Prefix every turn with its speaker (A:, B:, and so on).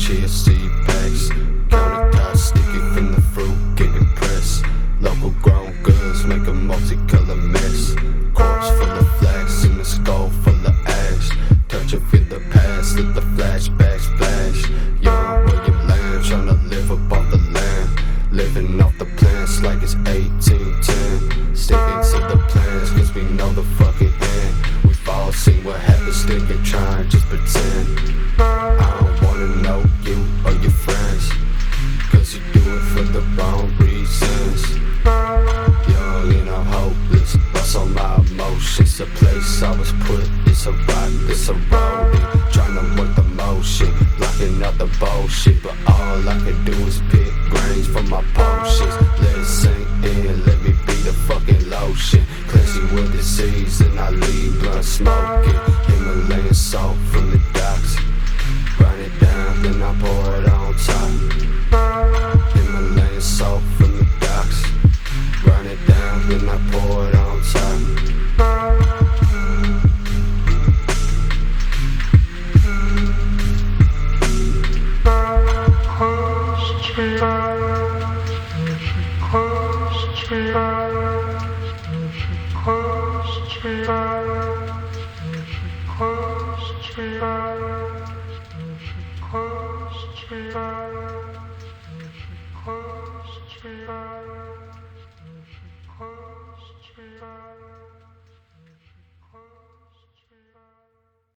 A: chia seed packs. Countertops sticky from the fruit, getting pressed. Local grown goods make a multicolored mess. Corpse full of flax and a skull full of ash. Touch of in the past, let the flashbacks flash. Young William Lamb tryna live up off the land. Living off the plants like it's 1810. Sticking to the plans cause we know the fucking end. We've all seen what happens, thinking trying just pretend. I don't wanna know you or your friends, cause you do it for the wrong reasons. Young and I'm hopeless, lost all my emotions. The place I was put, it's a rock, it's a road. Tryna work the motion, blocking out the bullshit. But all I can do is pick grains from my potions. Let it sink in, let me be the fucking lotion. Cleanse you with disease and I leave blunt smoking. Himalayan salt from the docks, grind it down, then I pour it on top. Himalayan salt from the docks, grind it down, then I pour it on top.
B: Close to